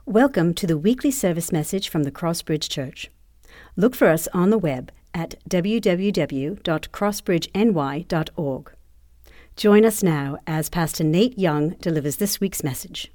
Welcome to the weekly service message from the Crossbridge Church. Look for us on the web at www.crossbridgeny.org. Join us now as Pastor Nate Young delivers this week's message.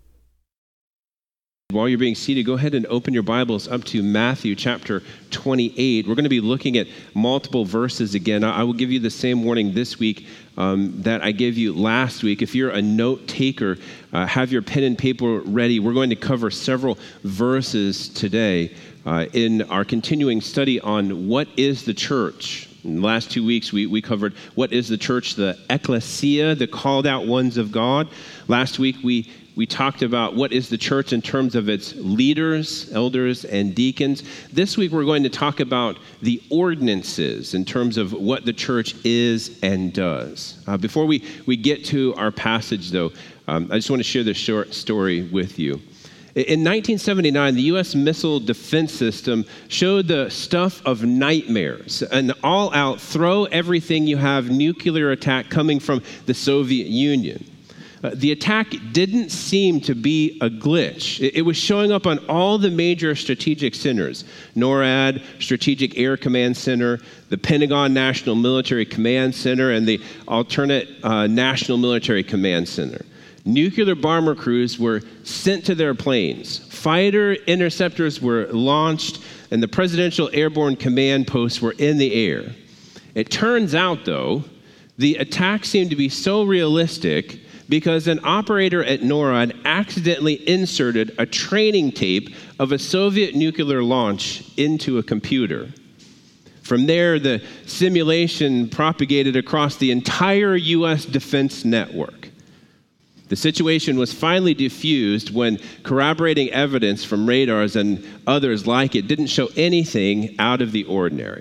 While you're being seated, go ahead and open your Bibles up to Matthew chapter 28. We're going to be looking at multiple verses again. I will give you the same warning this week that I gave you last week. If you're a note taker, have your pen and paper ready. We're going to cover several verses today in our continuing study on what is the church. In the last 2 weeks, we covered what is the church, the ecclesia, the called out ones of God. Last week, we talked about what is the church in terms of its leaders, elders, and deacons. This week, we're going to talk about the ordinances in terms of what the church is and does. Before we get to our passage, though, I just want to share this short story with you. In 1979, the U.S. missile defense system showed the stuff of nightmares, an all-out throw everything you have nuclear attack coming from the Soviet Union. The attack didn't seem to be a glitch. It was showing up on all the major strategic centers: NORAD, Strategic Air Command Center, the Pentagon National Military Command Center, and the Alternate National Military Command Center. Nuclear bomber crews were sent to their planes. Fighter interceptors were launched, and the Presidential Airborne Command posts were in the air. It turns out, though, the attack seemed to be so realistic because an operator at NORAD accidentally inserted a training tape of a Soviet nuclear launch into a computer. From there, the simulation propagated across the entire U.S. defense network. The situation was finally diffused when corroborating evidence from radars and others like it didn't show anything out of the ordinary.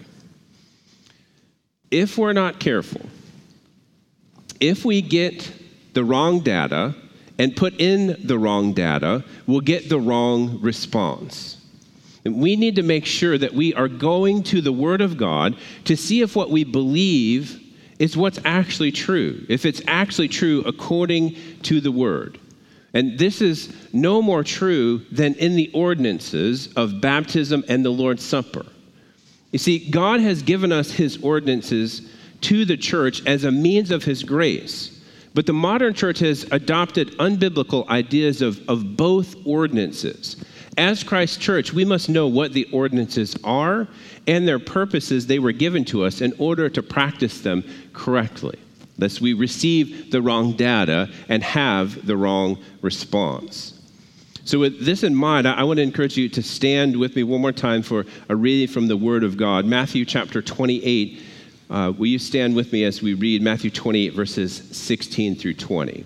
If we're not careful, if we get the wrong data and put in the wrong data, we'll get the wrong response. And we need to make sure that we are going to the Word of God to see if what we believe is what's actually true, if it's actually true according to the Word. And this is no more true than in the ordinances of baptism and the Lord's Supper. You see, God has given us His ordinances to the church as a means of His grace. But the modern church has adopted unbiblical ideas of both ordinances. As Christ's church, we must know what the ordinances are and their purposes they were given to us in order to practice them correctly, lest we receive the wrong data and have the wrong response. So with this in mind, I want to encourage you to stand with me one more time for a reading from the Word of God. Matthew chapter 28. Will you stand with me as we read Matthew 28, verses 16 through 20?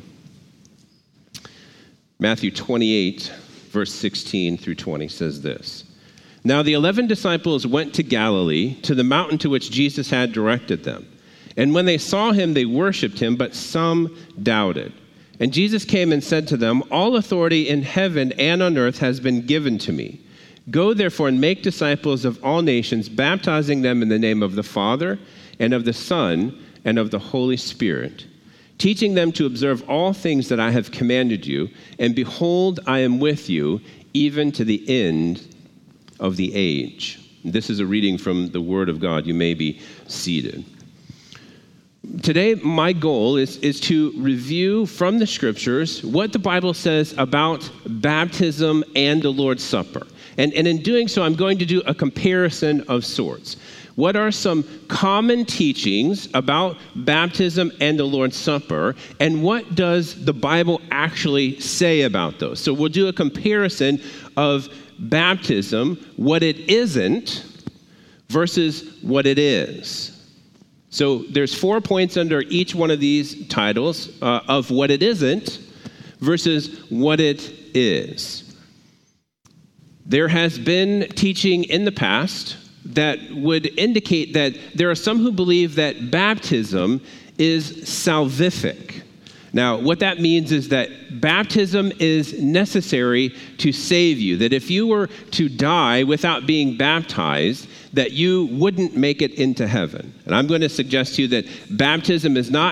Matthew 28, verse 16 through 20 says this. Now the 11 disciples went to Galilee, to the mountain to which Jesus had directed them. And when they saw him, they worshipped him, but some doubted. And Jesus came and said to them, "All authority in heaven and on earth has been given to me. Go therefore and make disciples of all nations, baptizing them in the name of the Father and of the Son and of the Holy Spirit, teaching them to observe all things that I have commanded you. And behold, I am with you even to the end of the age." This is a reading from the Word of God. You may be seated. Today, my goal is to review from the Scriptures what the Bible says about baptism and the Lord's Supper. And in doing so, I'm going to do a comparison of sorts. What are some common teachings about baptism and the Lord's Supper, and what does the Bible actually say about those? So we'll do a comparison of baptism, what it isn't, versus what it is. So there's 4 points under each one of these titles of what it isn't versus what it is. There has been teaching in the past that would indicate that there are some who believe that baptism is salvific. Now, what that means is that baptism is necessary to save you, that if you were to die without being baptized, that you wouldn't make it into heaven. And I'm going to suggest to you that baptism is not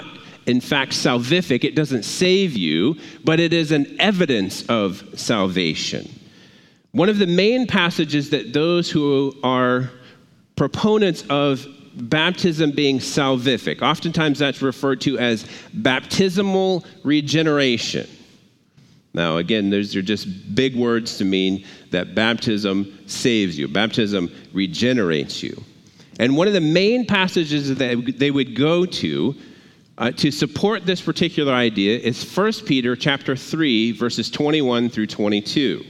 in fact salvific. It doesn't save you, but it is an evidence of salvation. One of the main passages that those who are proponents of baptism being salvific, oftentimes that's referred to as baptismal regeneration. Now, again, those are just big words to mean that baptism saves you. Baptism regenerates you. And one of the main passages that they would go to support this particular idea is 1 Peter chapter 3, verses 21 through 22.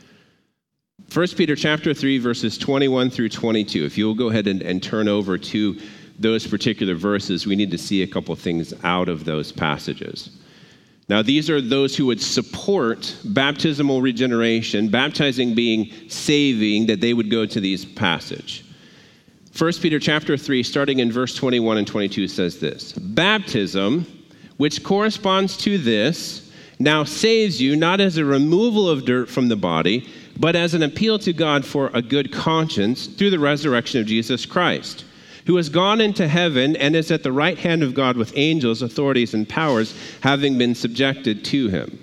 1 Peter chapter 3, verses 21 through 22. If you'll go ahead and turn over to those particular verses, we need to see a couple things out of those passages. Now, these are those who would support baptismal regeneration, baptizing being saving, that they would go to these passage. 1 Peter chapter 3, starting in verse 21 and 22, says this: Baptism, which corresponds to this, now saves you not as a removal of dirt from the body, but as an appeal to God for a good conscience through the resurrection of Jesus Christ, who has gone into heaven and is at the right hand of God with angels, authorities, and powers, having been subjected to him.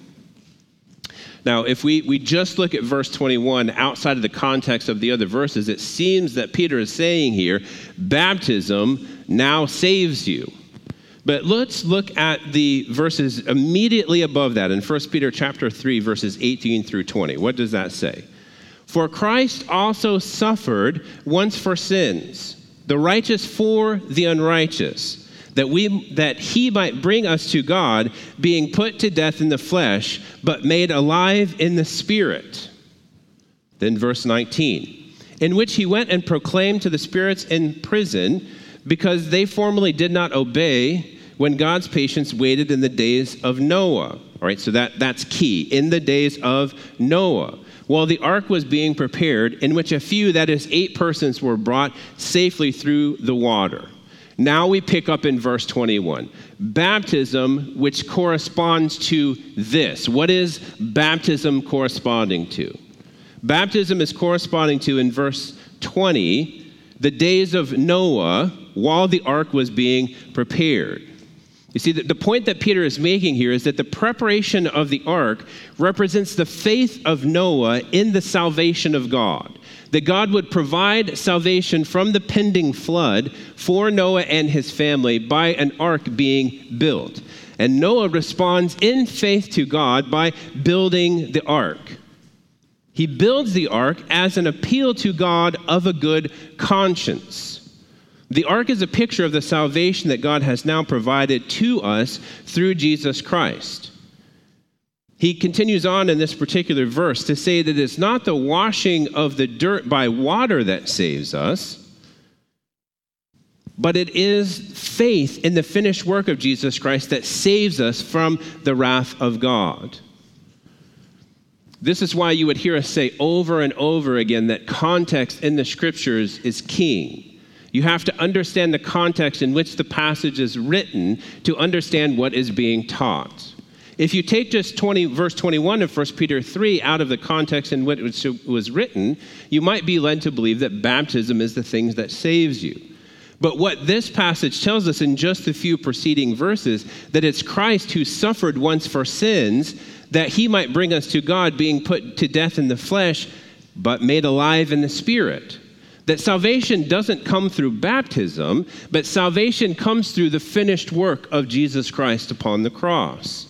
Now, if we just look at verse 21 outside of the context of the other verses, it seems that Peter is saying here, baptism now saves you. But let's look at the verses immediately above that in 1 Peter chapter 3, verses 18 through 20. What does that say? For Christ also suffered once for sins, the righteous for the unrighteous, that he might bring us to God, being put to death in the flesh, but made alive in the spirit. Then verse 19, in which he went and proclaimed to the spirits in prison, because they formerly did not obey when God's patience waited in the days of Noah. All right, so that's key. In the days of Noah, while the ark was being prepared, in which a few, that is 8 persons, were brought safely through the water. Now we pick up in verse 21. Baptism, which corresponds to this. What is baptism corresponding to? Baptism is corresponding to, in verse 20, the days of Noah while the ark was being prepared. You see, the point that Peter is making here is that the preparation of the ark represents the faith of Noah in the salvation of God. That God would provide salvation from the pending flood for Noah and his family by an ark being built. And Noah responds in faith to God by building the ark. He builds the ark as an appeal to God of a good conscience. The ark is a picture of the salvation that God has now provided to us through Jesus Christ. He continues on in this particular verse to say that it's not the washing of the dirt by water that saves us, but it is faith in the finished work of Jesus Christ that saves us from the wrath of God. This is why you would hear us say over and over again that context in the scriptures is king. You have to understand the context in which the passage is written to understand what is being taught. If you take just verse 21 of 1 Peter 3 out of the context in which it was written, you might be led to believe that baptism is the thing that saves you. But what this passage tells us in just a few preceding verses, that it's Christ who suffered once for sins, that he might bring us to God, being put to death in the flesh, but made alive in the spirit. That salvation doesn't come through baptism, but salvation comes through the finished work of Jesus Christ upon the cross.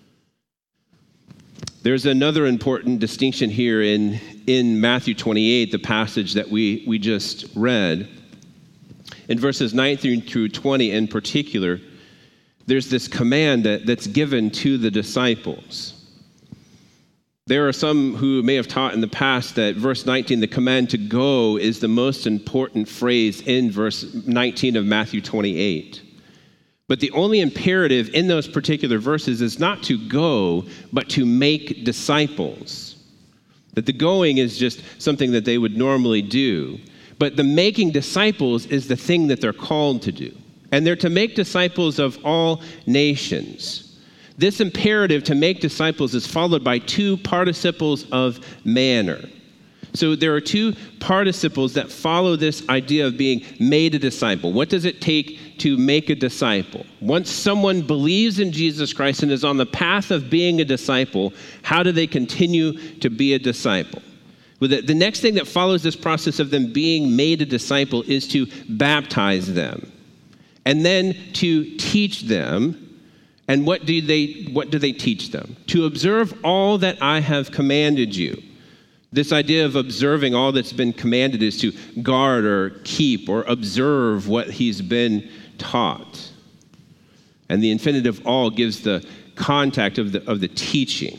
There's another important distinction here in Matthew 28, the passage that we just read. In verses 19 through 20 in particular, there's this command that's given to the disciples. There are some who may have taught in the past that verse 19, the command to go, is the most important phrase in verse 19 of Matthew 28. But the only imperative in those particular verses is not to go, but to make disciples. That the going is just something that they would normally do. But the making disciples is the thing that they're called to do. And they're to make disciples of all nations. This imperative to make disciples is followed by 2 participles of manner. So there are 2 participles that follow this idea of being made a disciple. What does it take to make a disciple? Once someone believes in Jesus Christ and is on the path of being a disciple, how do they continue to be a disciple? Well, the next thing that follows this process of them being made a disciple is to baptize them, and then to teach them. And what do they teach them? To observe all that I have commanded you. This idea of observing all that's been commanded is to guard or keep or observe what he's been taught. And the infinitive all gives the contact of the teaching.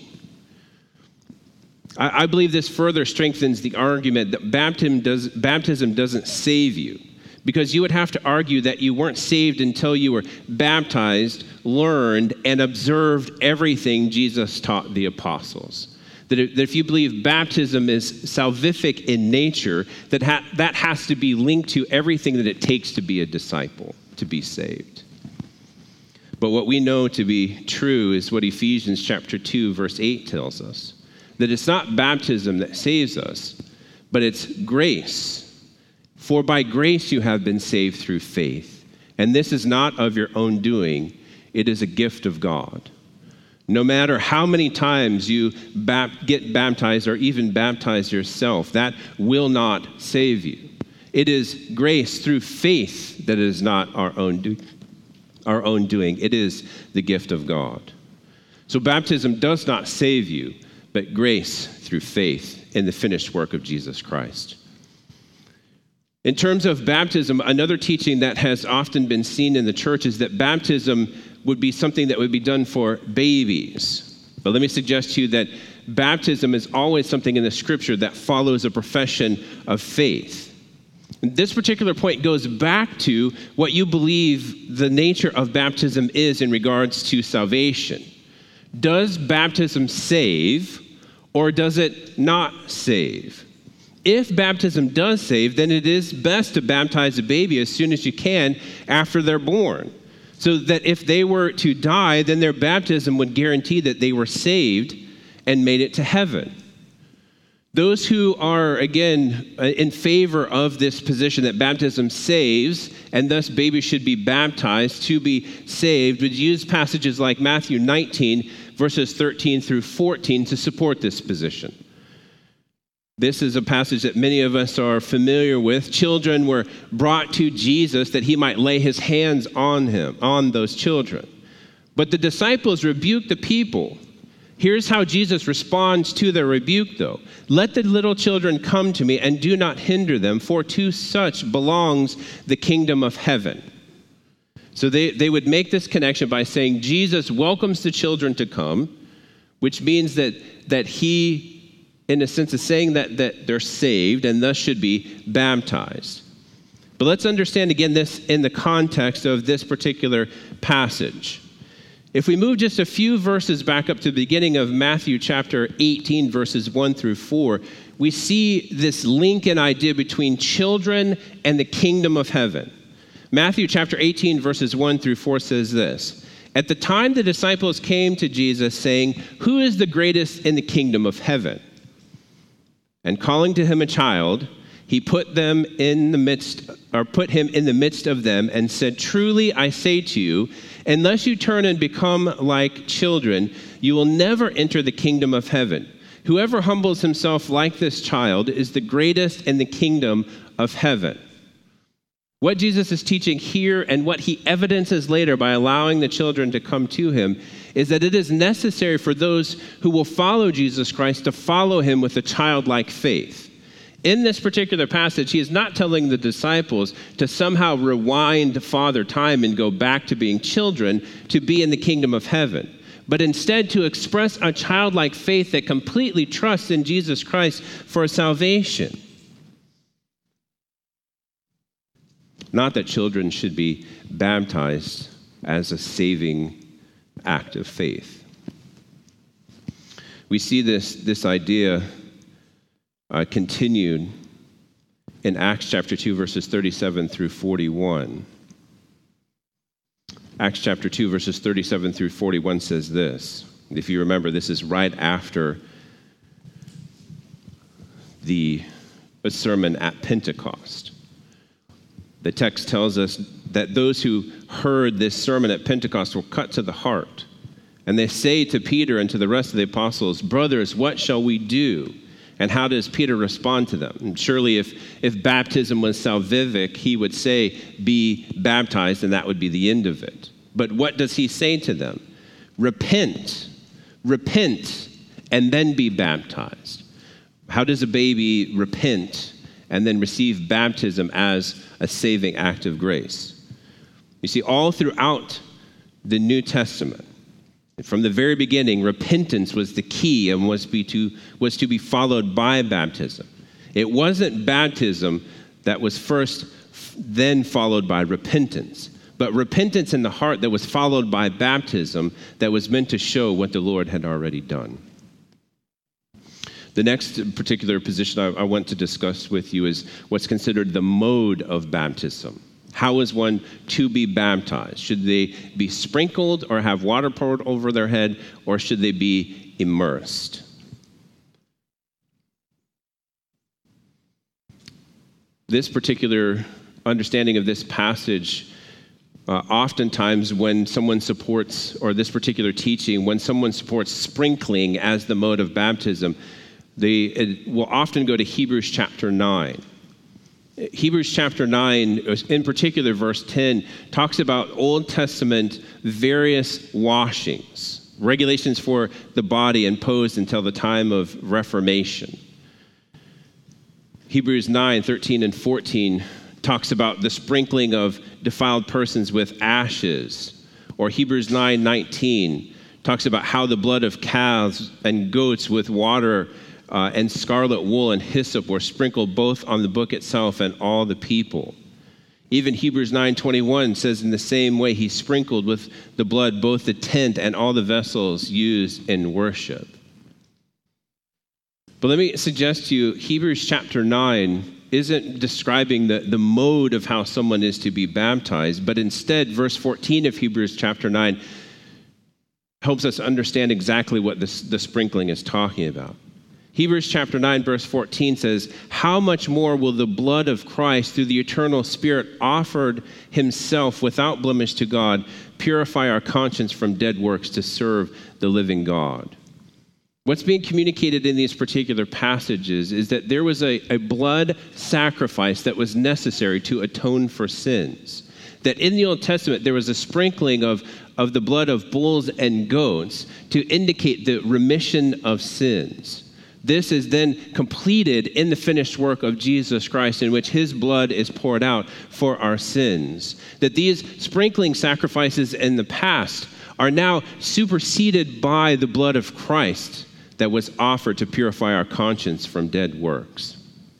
I believe this further strengthens the argument that baptism doesn't save you, because you would have to argue that you weren't saved until you were baptized, learned, and observed everything Jesus taught the apostles. That if you believe baptism is salvific in nature, that has to be linked to everything that it takes to be a disciple, to be saved. But what we know to be true is what Ephesians chapter 2, verse 8 tells us, that it's not baptism that saves us, but it's grace. For by grace you have been saved through faith, and this is not of your own doing, it is a gift of God. No matter how many times you get baptized or even baptize yourself, that will not save you. It is grace through faith that is not our own doing. It is the gift of God. So baptism does not save you, but grace through faith in the finished work of Jesus Christ. In terms of baptism, another teaching that has often been seen in the church is that baptism would be something that would be done for babies. But let me suggest to you that baptism is always something in the scripture that follows a profession of faith. This particular point goes back to what you believe the nature of baptism is in regards to salvation. Does baptism save, or does it not save? If baptism does save, then it is best to baptize a baby as soon as you can after they're born, so that if they were to die, then their baptism would guarantee that they were saved and made it to heaven. Those who are, again, in favor of this position that baptism saves, and thus babies should be baptized to be saved, would use passages like Matthew 19, verses 13 through 14 to support this position. This is a passage that many of us are familiar with. Children were brought to Jesus that he might lay his hands on those children. But the disciples rebuked the people. Here's how Jesus responds to their rebuke, though. Let the little children come to me, and do not hinder them, for to such belongs the kingdom of heaven. So they would make this connection by saying Jesus welcomes the children to come, which means that he, in a sense, is saying that they're saved and thus should be baptized. But let's understand again this in the context of this particular passage. If we move just a few verses back up to the beginning of Matthew chapter 18, verses 1 through 4, we see this link and idea between children and the kingdom of heaven. Matthew chapter 18, verses 1 through 4 says this: At the time the disciples came to Jesus saying, "Who is the greatest in the kingdom of heaven?" And calling to him a child, he put him in the midst of them and said, "Truly I say to you, unless you turn and become like children, you will never enter the kingdom of heaven. Whoever humbles himself like this child is the greatest in the kingdom of heaven." What Jesus is teaching here, and what he evidences later by allowing the children to come to him, is that it is necessary for those who will follow Jesus Christ to follow him with a childlike faith. In this particular passage, he is not telling the disciples to somehow rewind Father time and go back to being children to be in the kingdom of heaven, but instead to express a childlike faith that completely trusts in Jesus Christ for salvation. Not that children should be baptized as a saving act of faith. We see this idea continued in Acts chapter 2, verses 37 through 41. Acts chapter 2, verses 37 through 41 says this. If you remember, this is right after the sermon at Pentecost. The text tells us that those who heard this sermon at Pentecost were cut to the heart. And they say to Peter and to the rest of the apostles, "Brothers, what shall we do?" And how does Peter respond to them? And surely if baptism was salvific, he would say, "Be baptized," and that would be the end of it. But what does he say to them? Repent, and then be baptized. How does a baby repent and then receive baptism as a saving act of grace? You see, all throughout the New Testament, from the very beginning, repentance was the key and was to be followed by baptism. It wasn't baptism that was first, then followed by repentance, but repentance in the heart that was followed by baptism that was meant to show what the Lord had already done. The next particular position I want to discuss with you is what's considered the mode of baptism. How is one to be baptized? Should they be sprinkled or have water poured over their head, or should they be immersed? This particular understanding of this passage, oftentimes when someone supports, or this particular teaching, when someone supports sprinkling as the mode of baptism, they will often go to Hebrews chapter 9. Hebrews chapter 9, in particular verse 10, talks about Old Testament various washings, regulations for the body imposed until the time of Reformation. Hebrews 9, 13 and 14 talks about the sprinkling of defiled persons with ashes. Or Hebrews 9, 19 talks about how the blood of calves and goats with water and scarlet wool and hyssop were sprinkled both on the book itself and all the people. Even Hebrews 9:21 says in the same way, he sprinkled with the blood both the tent and all the vessels used in worship. But let me suggest to you, Hebrews chapter 9 isn't describing the mode of how someone is to be baptized, but instead, verse 14 of Hebrews chapter 9 helps us understand exactly what the sprinkling is talking about. Hebrews chapter 9, verse 14 says, "How much more will the blood of Christ, through the eternal Spirit offered himself without blemish to God, purify our conscience from dead works to serve the living God?" What's being communicated in these particular passages is that there was a blood sacrifice that was necessary to atone for sins. That in the Old Testament, there was a sprinkling of the blood of bulls and goats to indicate the remission of sins. This is then completed in the finished work of Jesus Christ, in which his blood is poured out for our sins. That these sprinkling sacrifices in the past are now superseded by the blood of Christ that was offered to purify our conscience from dead works.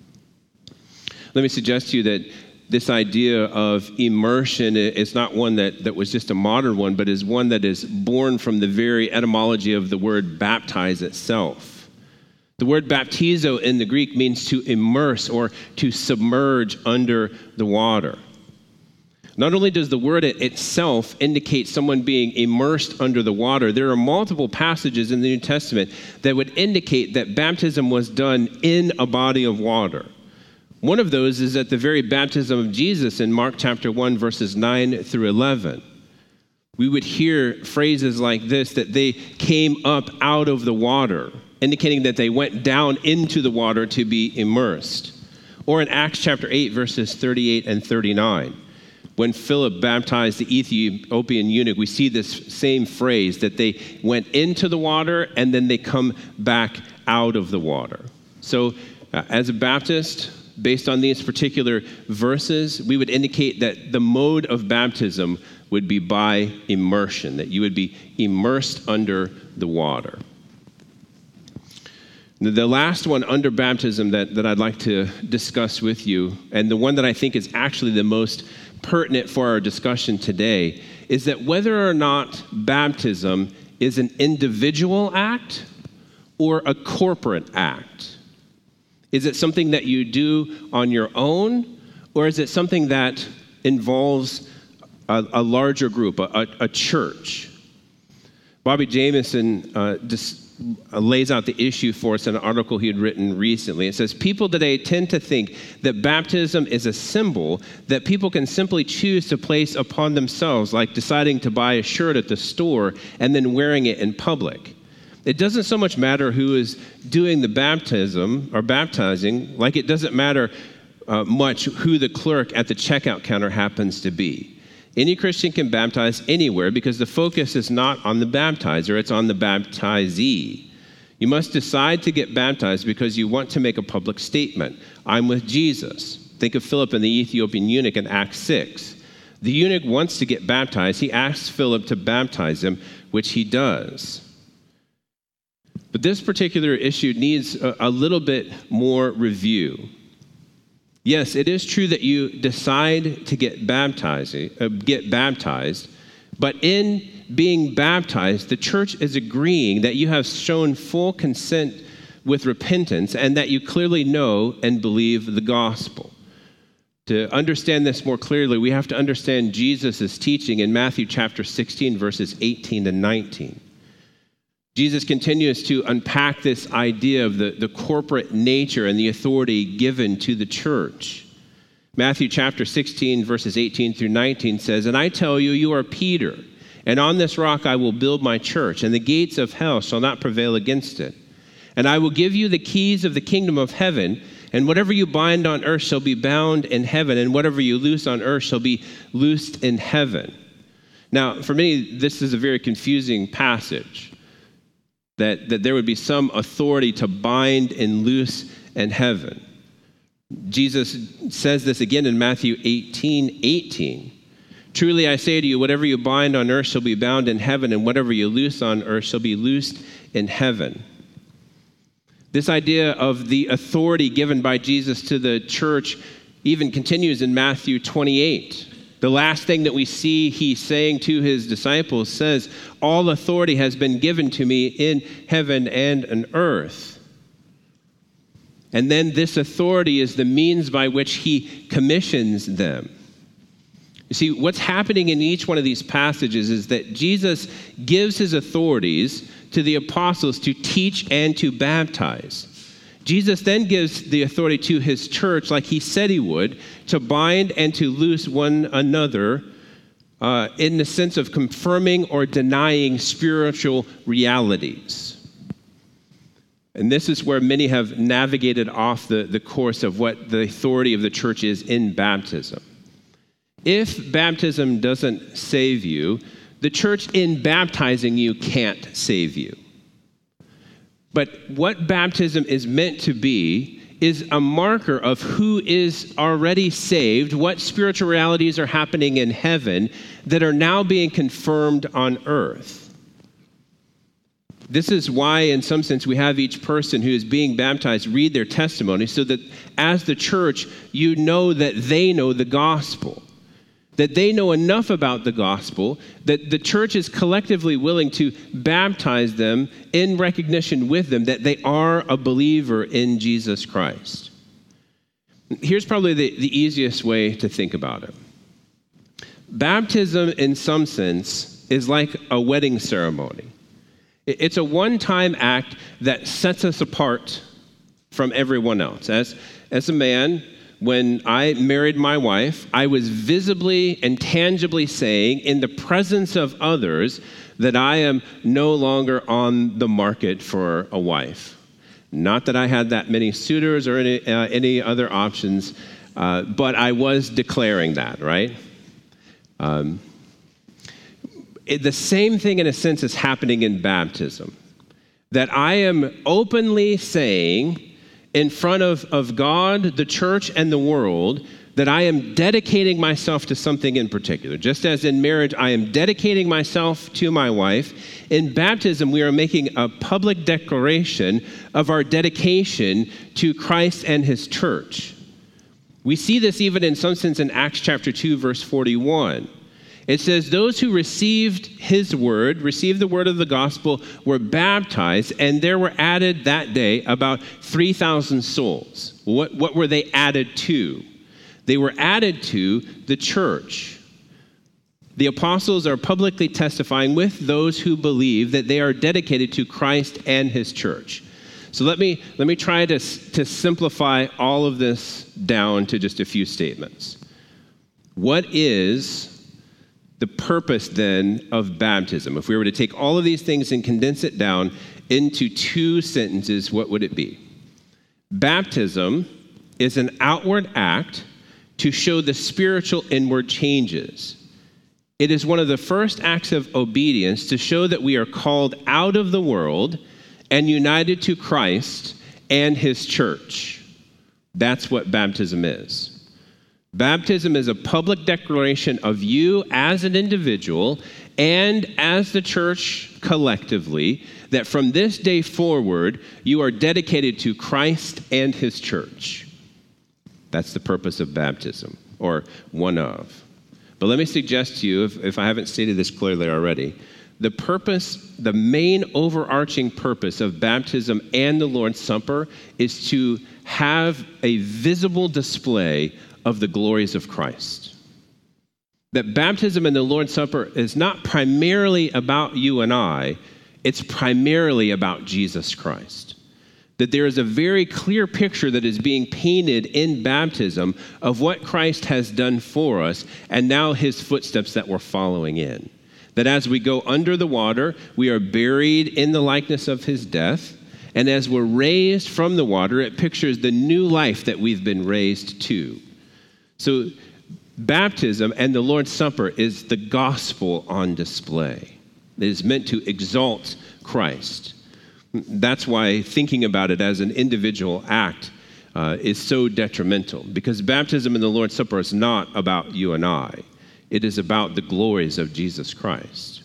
Let me suggest to you that this idea of immersion is not one that was just a modern one, but is one that is born from the very etymology of the word baptize itself. The word baptizo in the Greek means to immerse or to submerge under the water. Not only does the word itself indicate someone being immersed under the water, there are multiple passages in the New Testament that would indicate that baptism was done in a body of water. One of those is at the very baptism of Jesus in Mark chapter 1, verses 9 through 11. We would hear phrases like this, that they came up out of the water, indicating that they went down into the water to be immersed. Or in Acts chapter 8, verses 38 and 39, when Philip baptized the Ethiopian eunuch, we see this same phrase, that they went into the water and then they come back out of the water. So as a Baptist, based on these particular verses, we would indicate that the mode of baptism would be by immersion, that you would be immersed under the water. The last one under baptism that I'd like to discuss with you, and the one that I think is actually the most pertinent for our discussion today, is that whether or not baptism is an individual act or a corporate act. Is it something that you do on your own, or is it something that involves a larger group, a church? Bobby Jamieson lays out the issue for us in an article he had written recently. It says, people today tend to think that baptism is a symbol that people can simply choose to place upon themselves, like deciding to buy a shirt at the store and then wearing it in public. It doesn't so much matter who is doing the baptism or baptizing, like it doesn't matter much who the clerk at the checkout counter happens to be. Any Christian can baptize anywhere because the focus is not on the baptizer, it's on the baptizee. You must decide to get baptized because you want to make a public statement. I'm with Jesus. Think of Philip and the Ethiopian eunuch in Acts 6. The eunuch wants to get baptized. He asks Philip to baptize him, which he does. But this particular issue needs a little bit more review. Yes, it is true that you decide to get baptized, but in being baptized, the church is agreeing that you have shown full consent with repentance and that you clearly know and believe the gospel. To understand this more clearly, we have to understand Jesus' teaching in Matthew chapter 16, verses 18 to 19. Jesus continues to unpack this idea of the corporate nature and the authority given to the church. Matthew chapter 16, verses 18 through 19 says, "And I tell you, you are Peter, and on this rock I will build my church, and the gates of hell shall not prevail against it. And I will give you the keys of the kingdom of heaven, and whatever you bind on earth shall be bound in heaven, and whatever you loose on earth shall be loosed in heaven." Now, for many, this is a very confusing passage. That there would be some authority to bind and loose in heaven. Jesus says this again in Matthew 18:18. "Truly I say to you, whatever you bind on earth shall be bound in heaven, and whatever you loose on earth shall be loosed in heaven." This idea of the authority given by Jesus to the church even continues in Matthew 28. The last thing that we see he saying to his disciples says, "All authority has been given to me in heaven and on earth." And then this authority is the means by which he commissions them. You see, what's happening in each one of these passages is that Jesus gives his authorities to the apostles to teach and to baptize. Jesus then gives the authority to his church, like he said he would, to bind and to loose one another in the sense of confirming or denying spiritual realities. And this is where many have navigated off the course of what the authority of the church is in baptism. If baptism doesn't save you, the church in baptizing you can't save you. But what baptism is meant to be is a marker of who is already saved, what spiritual realities are happening in heaven that are now being confirmed on earth. This is why, in some sense, we have each person who is being baptized read their testimony so that as the church, you know that they know the gospel. That they know enough about the gospel that the church is collectively willing to baptize them in recognition with them that they are a believer in Jesus Christ. Here's probably the easiest way to think about it. Baptism, in some sense, is like a wedding ceremony. It's a one-time act that sets us apart from everyone else. As a man, when I married my wife, I was visibly and tangibly saying in the presence of others that I am no longer on the market for a wife. Not that I had that many suitors or any other options, but I was declaring that, right? The same thing in a sense is happening in baptism. That I am openly saying in front of God, the church, and the world, that I am dedicating myself to something in particular. Just as in marriage, I am dedicating myself to my wife. In baptism, we are making a public declaration of our dedication to Christ and his church. We see this even in some sense in Acts chapter 2, verse 41. It says, those who received his word, received the word of the gospel, were baptized, and there were added that day about 3,000 souls. What were they added to? They were added to the church. The apostles are publicly testifying with those who believe that they are dedicated to Christ and his church. So let me try to simplify all of this down to just a few statements. What is the purpose then of baptism? If we were to take all of these things and condense it down into 2 sentences, what would it be? Baptism is an outward act to show the spiritual inward changes. It is one of the first acts of obedience to show that we are called out of the world and united to Christ and his church. That's what baptism is. Baptism is a public declaration of you as an individual and as the church collectively that from this day forward, you are dedicated to Christ and his church. That's the purpose of baptism, or one of. But let me suggest to you, if I haven't stated this clearly already, the main overarching purpose of baptism and the Lord's Supper is to have a visible display of the glories of Christ. That baptism and the Lord's Supper is not primarily about you and I, it's primarily about Jesus Christ. That there is a very clear picture that is being painted in baptism of what Christ has done for us and now his footsteps that we're following in. That as we go under the water, we are buried in the likeness of his death. And as we're raised from the water, it pictures the new life that we've been raised to. So baptism and the Lord's Supper is the gospel on display. It is meant to exalt Christ. That's why thinking about it as an individual act is so detrimental, because baptism and the Lord's Supper is not about you and I. It is about the glories of Jesus Christ.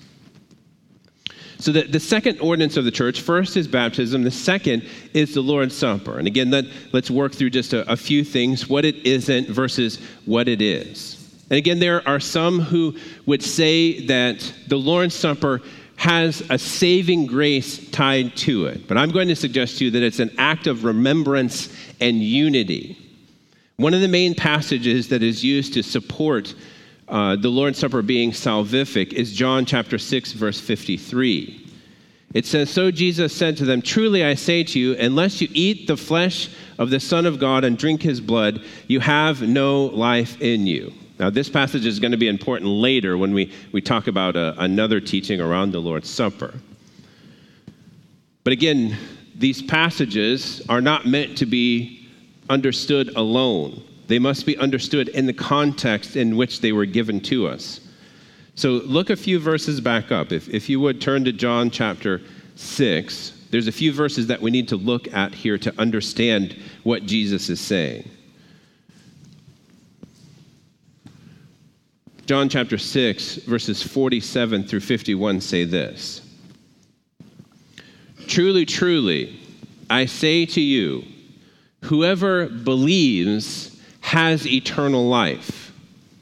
So the second ordinance of the church, first is baptism, the second is the Lord's Supper. And again, let's work through just a few things, what it isn't versus what it is. And again, there are some who would say that the Lord's Supper has a saving grace tied to it. But I'm going to suggest to you that it's an act of remembrance and unity. One of the main passages that is used to support the Lord's Supper being salvific is John chapter 6, verse 53. It says, "So Jesus said to them, 'Truly I say to you, unless you eat the flesh of the Son of God and drink his blood, you have no life in you.'" Now, this passage is going to be important later when we talk about another teaching around the Lord's Supper. But again, these passages are not meant to be understood alone. They must be understood in the context in which they were given to us. So look a few verses back up. If you would turn to John chapter 6, there's a few verses that we need to look at here to understand what Jesus is saying. John chapter 6, verses 47 through 51 say this. "Truly, truly, I say to you, whoever believes has eternal life.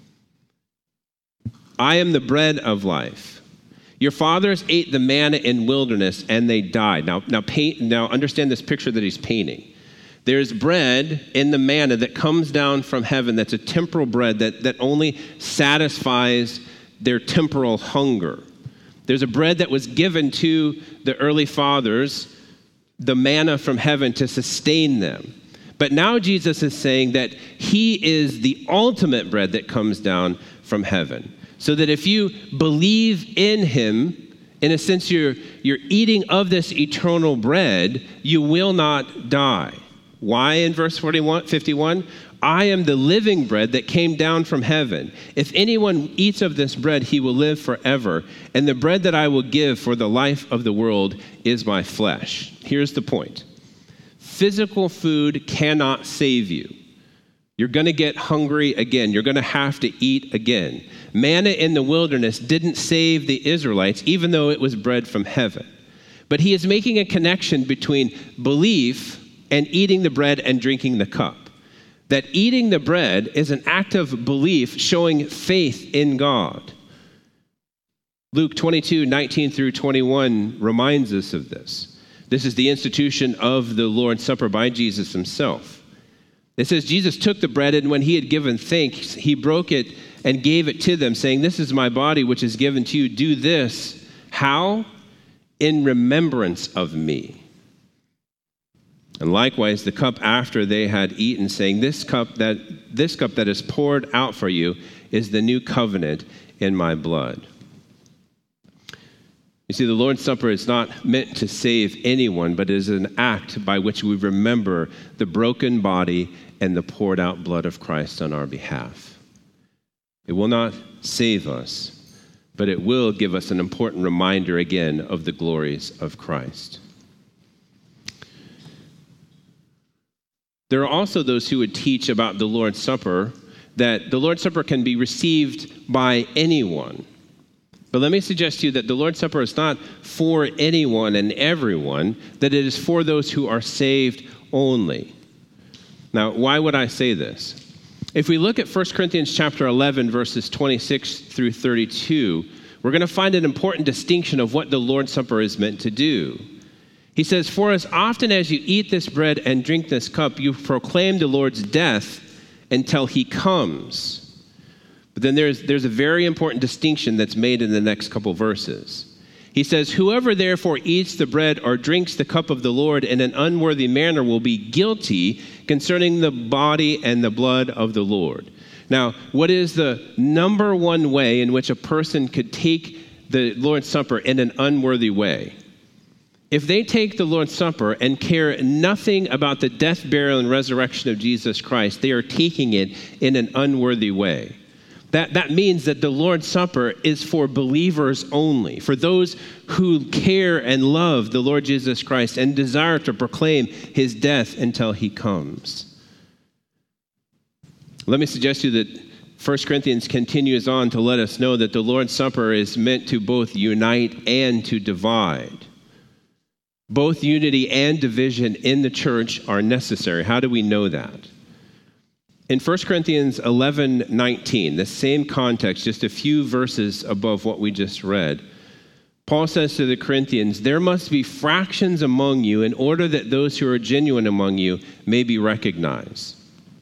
I am the bread of life. Your fathers ate the manna in wilderness and they died." Now understand this picture that he's painting. There's bread in the manna that comes down from heaven that's a temporal bread that only satisfies their temporal hunger. There's a bread that was given to the early fathers, the manna from heaven to sustain them. But now Jesus is saying that he is the ultimate bread that comes down from heaven. So that if you believe in him, in a sense you're eating of this eternal bread, you will not die. Why in verse 51? "I am the living bread that came down from heaven. If anyone eats of this bread, he will live forever. And the bread that I will give for the life of the world is my flesh." Here's the point. Physical food cannot save you. You're going to get hungry again. You're going to have to eat again. Manna in the wilderness didn't save the Israelites, even though it was bread from heaven. But he is making a connection between belief and eating the bread and drinking the cup. That eating the bread is an act of belief showing faith in God. Luke 22, 19 through 21 reminds us of this. This is the institution of the Lord's Supper by Jesus himself. It says, Jesus took the bread, and when he had given thanks, he broke it and gave it to them, saying, "This is my body, which is given to you. Do this." How? In remembrance of me. And likewise, the cup after they had eaten, saying, This cup that is poured out for you is the new covenant in my blood. You see, the Lord's Supper is not meant to save anyone, but is an act by which we remember the broken body and the poured out blood of Christ on our behalf. It will not save us, but it will give us an important reminder again of the glories of Christ. There are also those who would teach about the Lord's Supper that the Lord's Supper can be received by anyone. But let me suggest to you that the Lord's Supper is not for anyone and everyone, that it is for those who are saved only. Now, why would I say this? If we look at 1 Corinthians chapter 11, verses 26 through 32, we're going to find an important distinction of what the Lord's Supper is meant to do. He says, "For as often as you eat this bread and drink this cup, you proclaim the Lord's death until he comes." But then there's a very important distinction that's made in the next couple verses. He says, "Whoever therefore eats the bread or drinks the cup of the Lord in an unworthy manner will be guilty concerning the body and the blood of the Lord." Now, what is the number one way in which a person could take the Lord's Supper in an unworthy way? If they take the Lord's Supper and care nothing about the death, burial, and resurrection of Jesus Christ, they are taking it in an unworthy way. That means that the Lord's Supper is for believers only, for those who care and love the Lord Jesus Christ and desire to proclaim his death until he comes. Let me suggest to you that 1 Corinthians continues on to let us know that the Lord's Supper is meant to both unite and to divide. Both unity and division in the church are necessary. How do we know that? In 1 Corinthians 11:19, the same context, just a few verses above what we just read, Paul says to the Corinthians, "There must be fractions among you in order that those who are genuine among you may be recognized."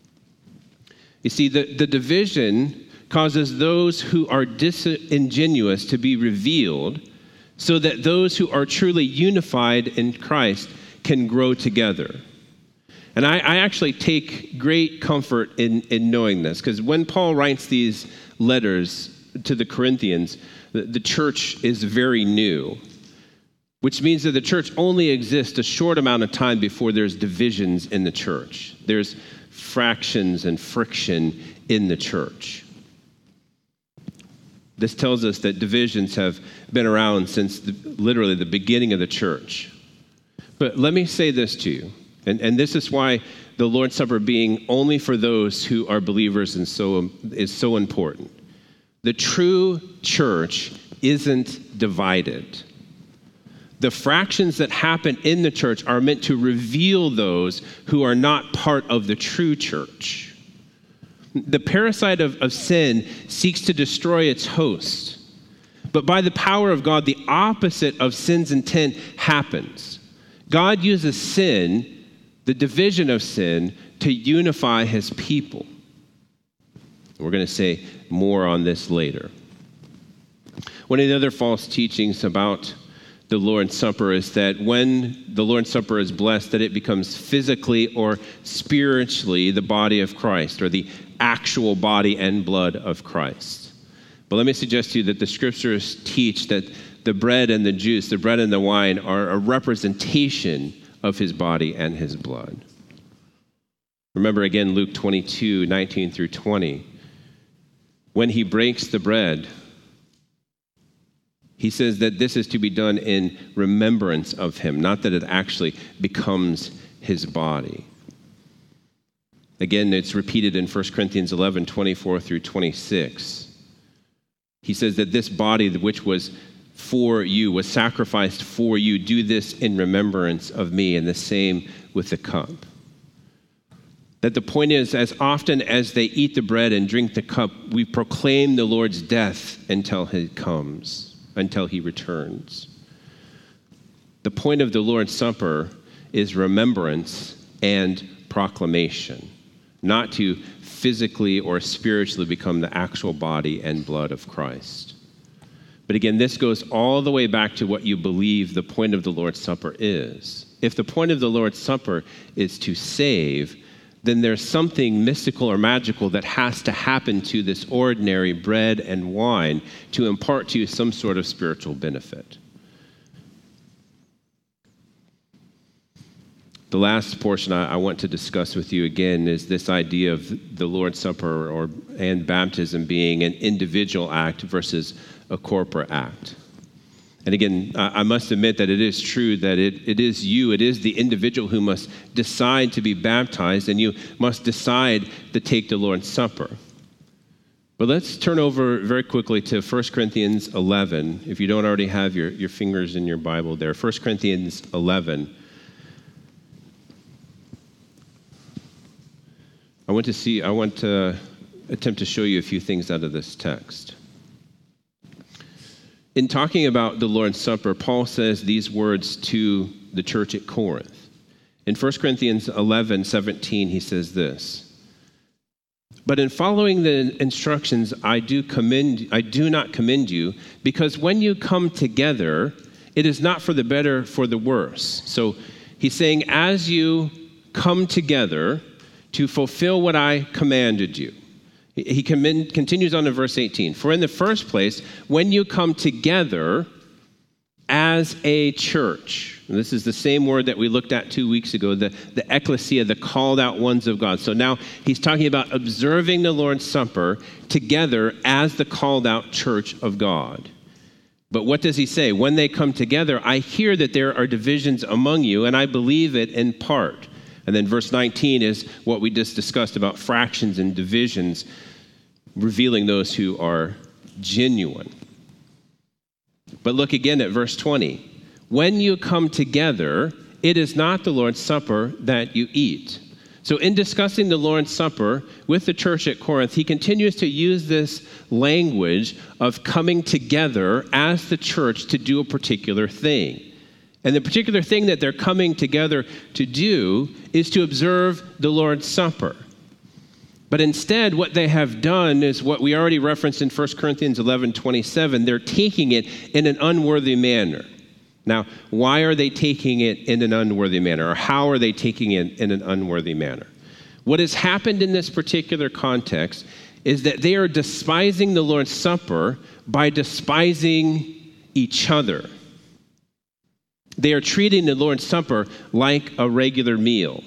You see, the division causes those who are disingenuous to be revealed so that those who are truly unified in Christ can grow together. And I actually take great comfort in knowing this, because when Paul writes these letters to the Corinthians, the church is very new, which means that the church only exists a short amount of time before there's divisions in the church. There's fractions and friction in the church. This tells us that divisions have been around since literally the beginning of the church. But let me say this to you. And this is why the Lord's Supper being only for those who are believers is so important. The true church isn't divided. The fractions that happen in the church are meant to reveal those who are not part of the true church. The parasite of sin seeks to destroy its host. But by the power of God, the opposite of sin's intent happens. God uses sin, the division of sin, to unify his people. We're going to say more on this later. One of the other false teachings about the Lord's Supper is that when the Lord's Supper is blessed, that it becomes physically or spiritually the body of Christ, or the actual body and blood of Christ. But let me suggest to you that the scriptures teach that the bread and the juice, the bread and the wine, are a representation of his body and his blood. Remember again Luke 22:19 through 20. When he breaks the bread, he says that this is to be done in remembrance of him, not that it actually becomes his body. Again, it's repeated in 1 Corinthians 11:24 through 26. He says that this body, which was for you, was sacrificed for you. Do this in remembrance of me, and the same with the cup. That the point is, as often as they eat the bread and drink the cup, we proclaim the Lord's death until he comes, until he returns. The point of the Lord's Supper is remembrance and proclamation, not to physically or spiritually become the actual body and blood of Christ. But again, this goes all the way back to what you believe the point of the Lord's Supper is. If the point of the Lord's Supper is to save, then there's something mystical or magical that has to happen to this ordinary bread and wine to impart to you some sort of spiritual benefit. The last portion I want to discuss with you again is this idea of the Lord's Supper and baptism being an individual act versus a corporate act. And again, I must admit that it is true that it is the individual who must decide to be baptized, and you must decide to take the Lord's Supper. But let's turn over very quickly to 1 Corinthians 11. If you don't already have your fingers in your Bible there, 1 Corinthians 11. I want to attempt to show you a few things out of this text. In talking about the Lord's Supper, Paul says these words to the church at Corinth. In 1 Corinthians 11:17, he says this: "But in following the instructions, I do not commend you, because when you come together, it is not for the better, for the worse." So he's saying, as you come together to fulfill what I commanded you. He continues on in verse 18. "For in the first place, when you come together as a church," and this is the same word that we looked at 2 weeks ago, the ecclesia, the called out ones of God. So now he's talking about observing the Lord's Supper together as the called out church of God. But what does he say? "When they come together, I hear that there are divisions among you, and I believe it in part." And then verse 19 is what we just discussed about fractions and divisions, revealing those who are genuine. But look again at verse 20. "When you come together, it is not the Lord's Supper that you eat." So in discussing the Lord's Supper with the church at Corinth, he continues to use this language of coming together as the church to do a particular thing. And the particular thing that they're coming together to do is to observe the Lord's Supper. But instead, what they have done is what we already referenced in 1 Corinthians 11:27. They're taking it in an unworthy manner. Now, why are they taking it in an unworthy manner? Or how are they taking it in an unworthy manner? What has happened in this particular context is that they are despising the Lord's Supper by despising each other. They are treating the Lord's Supper like a regular meal.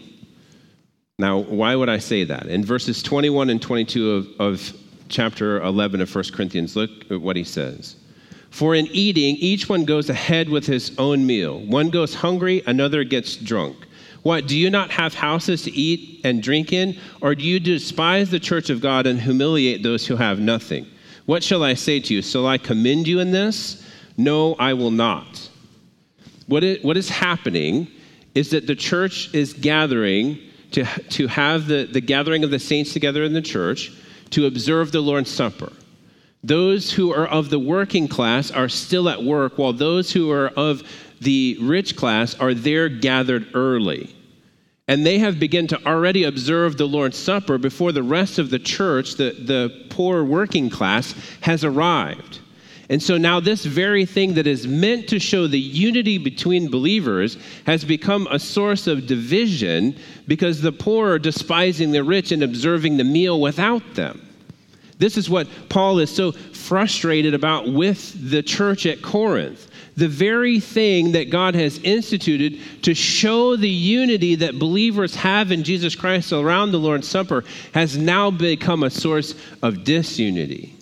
Now, why would I say that? In verses 21 and 22 of chapter 11 of 1 Corinthians, look at what he says. "For in eating, each one goes ahead with his own meal. One goes hungry, another gets drunk. What, do you not have houses to eat and drink in? Or do you despise the church of God and humiliate those who have nothing? What shall I say to you? Shall I commend you in this? No, I will not." What is happening is that the church is gathering to have the gathering of the saints together in the church to observe the Lord's Supper. Those who are of the working class are still at work, while those who are of the rich class are there gathered early. And they have begun to already observe the Lord's Supper before the rest of the church, the poor working class, has arrived. And so now this very thing that is meant to show the unity between believers has become a source of division because the poor are despising the rich and observing the meal without them. This is what Paul is so frustrated about with the church at Corinth. The very thing that God has instituted to show the unity that believers have in Jesus Christ around the Lord's Supper has now become a source of disunity.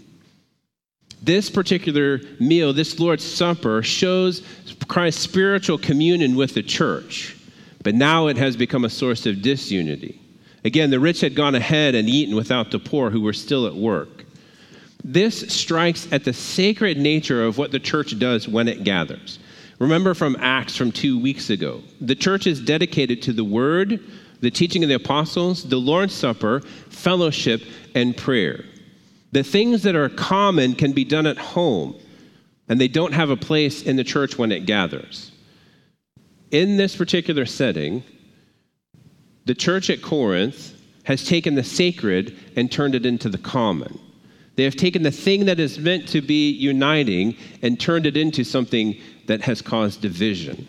This particular meal, this Lord's Supper, shows Christ's spiritual communion with the church, but now it has become a source of disunity. Again, the rich had gone ahead and eaten without the poor who were still at work. This strikes at the sacred nature of what the church does when it gathers. Remember from Acts from 2 weeks ago, the church is dedicated to the Word, the teaching of the apostles, the Lord's Supper, fellowship, and prayer. The things that are common can be done at home, and they don't have a place in the church when it gathers. In this particular setting, the church at Corinth has taken the sacred and turned it into the common. They have taken the thing that is meant to be uniting and turned it into something that has caused division.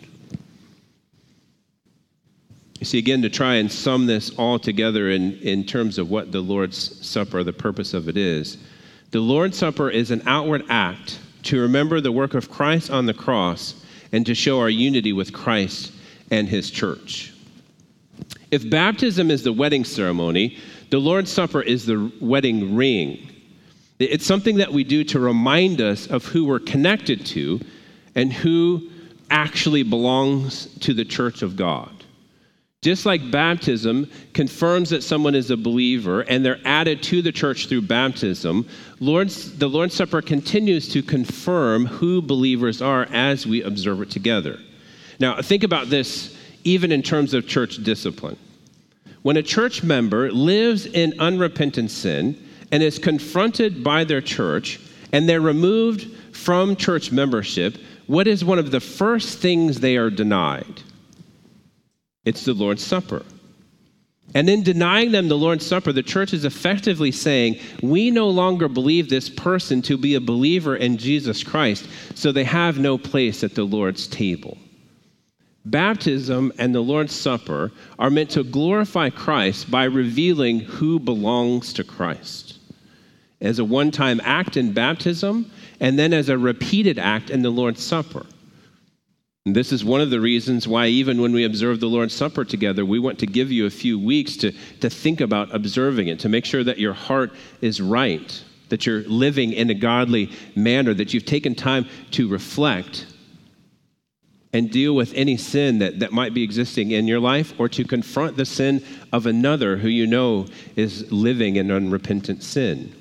You see, again, to try and sum this all together in terms of what the Lord's Supper, the purpose of it is, the Lord's Supper is an outward act to remember the work of Christ on the cross and to show our unity with Christ and his church. If baptism is the wedding ceremony, the Lord's Supper is the wedding ring. It's something that we do to remind us of who we're connected to and who actually belongs to the church of God. Just like baptism confirms that someone is a believer and they're added to the church through baptism, the Lord's Supper continues to confirm who believers are as we observe it together. Now, think about this even in terms of church discipline. When a church member lives in unrepentant sin and is confronted by their church and they're removed from church membership, what is one of the first things they are denied? It's the Lord's Supper. And in denying them the Lord's Supper, the church is effectively saying, we no longer believe this person to be a believer in Jesus Christ, so they have no place at the Lord's table. Baptism and the Lord's Supper are meant to glorify Christ by revealing who belongs to Christ. As a one-time act in baptism, and then as a repeated act in the Lord's Supper. And this is one of the reasons why even when we observe the Lord's Supper together, we want to give you a few weeks to think about observing it, to make sure that your heart is right, that you're living in a godly manner, that you've taken time to reflect and deal with any sin that might be existing in your life, or to confront the sin of another who you know is living in unrepentant sin.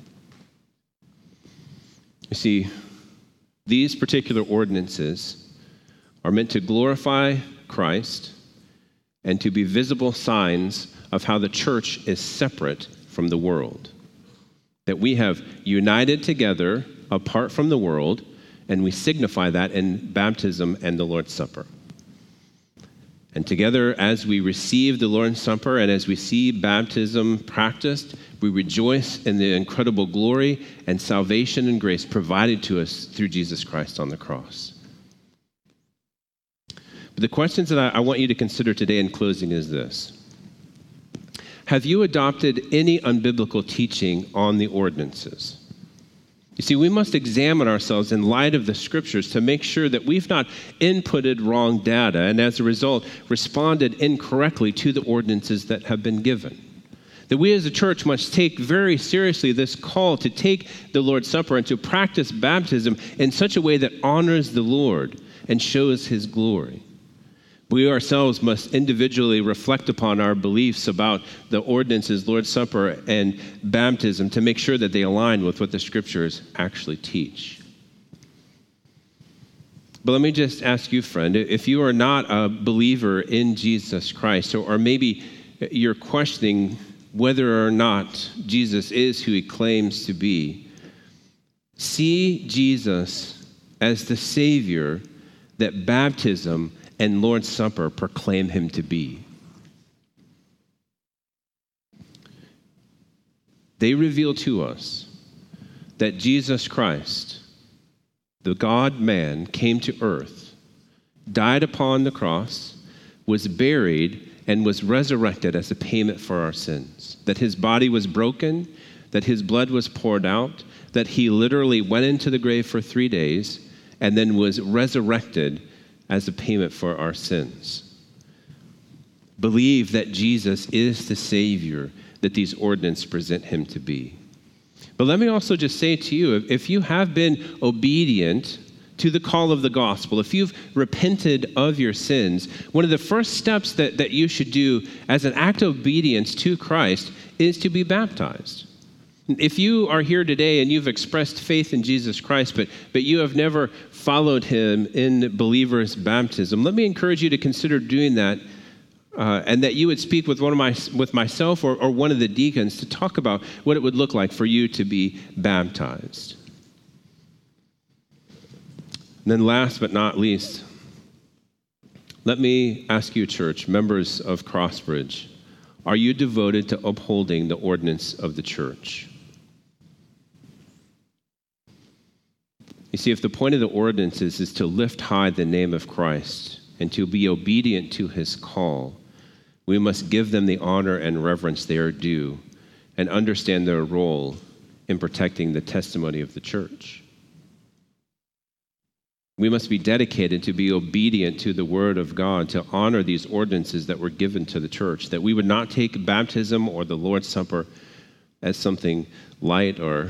You see, these particular ordinances are meant to glorify Christ and to be visible signs of how the church is separate from the world. That we have united together apart from the world, and we signify that in baptism and the Lord's Supper. And together, as we receive the Lord's Supper and as we see baptism practiced, we rejoice in the incredible glory and salvation and grace provided to us through Jesus Christ on the cross. But the questions that I want you to consider today in closing is this. Have you adopted any unbiblical teaching on the ordinances? You see, we must examine ourselves in light of the scriptures to make sure that we've not inputted wrong data and as a result responded incorrectly to the ordinances that have been given. That we as a church must take very seriously this call to take the Lord's Supper and to practice baptism in such a way that honors the Lord and shows his glory. We ourselves must individually reflect upon our beliefs about the ordinances, Lord's Supper, and baptism to make sure that they align with what the scriptures actually teach. But let me just ask you, friend, if you are not a believer in Jesus Christ, or maybe you're questioning whether or not Jesus is who he claims to be, see Jesus as the Savior that baptism and Lord's Supper proclaim him to be. They reveal to us that Jesus Christ, the God-man, came to earth, died upon the cross, was buried, and was resurrected as a payment for our sins. That his body was broken, that his blood was poured out, that he literally went into the grave for 3 days, and then was resurrected as a payment for our sins. Believe that Jesus is the Savior that these ordinances present him to be. But let me also just say to you, if you have been obedient to the call of the gospel, if you've repented of your sins, one of the first steps that you should do as an act of obedience to Christ is to be baptized. If you are here today and you've expressed faith in Jesus Christ, but you have never followed him in believer's baptism, let me encourage you to consider doing that, and that you would speak with myself or one of the deacons to talk about what it would look like for you to be baptized. And then last but not least, let me ask you, church, members of Crossbridge, Are you devoted to upholding the ordinance of the church? You see, if the point of the ordinances is to lift high the name of Christ and to be obedient to his call, we must give them the honor and reverence they are due and understand their role in protecting the testimony of the church. We must be dedicated to be obedient to the word of God, to honor these ordinances that were given to the church, that we would not take baptism or the Lord's Supper as something light or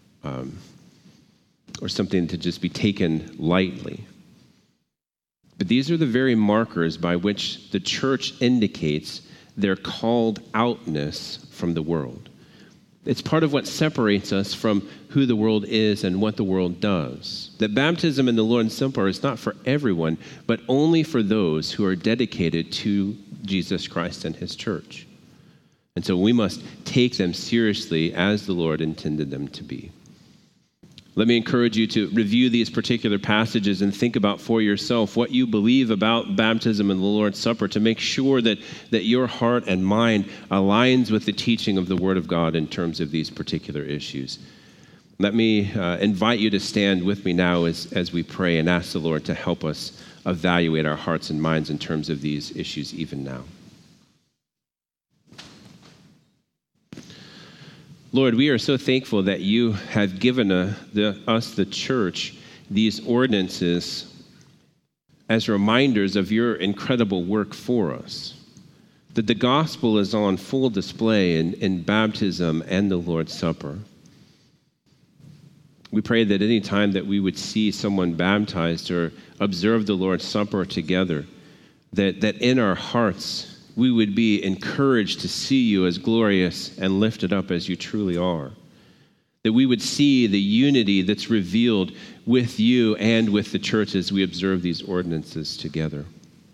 something to just be taken lightly. But these are the very markers by which the church indicates their called outness from the world. It's part of what separates us from who the world is and what the world does. That baptism in the Lord's Supper is not for everyone, but only for those who are dedicated to Jesus Christ and his church. And so we must take them seriously as the Lord intended them to be. Let me encourage you to review these particular passages and think about for yourself what you believe about baptism and the Lord's Supper to make sure that your heart and mind aligns with the teaching of the Word of God in terms of these particular issues. Let me invite you to stand with me now as we pray and ask the Lord to help us evaluate our hearts and minds in terms of these issues even now. Lord, we are so thankful that you have given us, the church, these ordinances as reminders of your incredible work for us. That the gospel is on full display in baptism and the Lord's Supper. We pray that any time that we would see someone baptized or observe the Lord's Supper together, that in our hearts, we would be encouraged to see you as glorious and lifted up as you truly are. That we would see the unity that's revealed with you and with the church as we observe these ordinances together.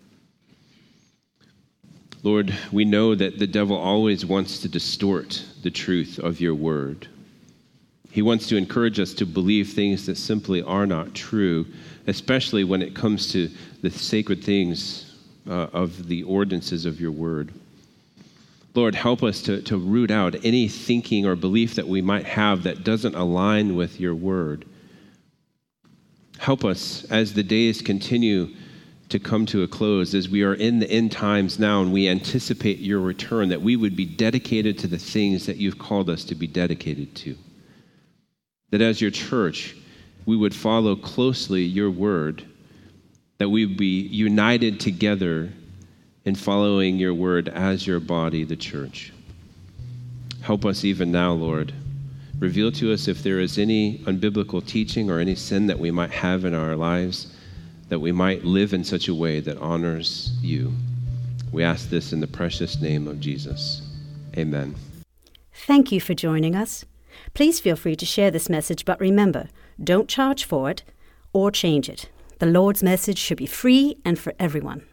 Lord, we know that the devil always wants to distort the truth of your word. He wants to encourage us to believe things that simply are not true, especially when it comes to the sacred things of the ordinances of your word. Lord, help us to root out any thinking or belief that we might have that doesn't align with your word. Help us as the days continue to come to a close, as we are in the end times now and we anticipate your return, that we would be dedicated to the things that you've called us to be dedicated to. That as your church, we would follow closely your word, that we would be united together in following your word as your body, the church. Help us even now, Lord. Reveal to us if there is any unbiblical teaching or any sin that we might have in our lives, that we might live in such a way that honors you. We ask this in the precious name of Jesus. Amen. Thank you for joining us. Please feel free to share this message, but remember, don't charge for it or change it. The Lord's message should be free and for everyone.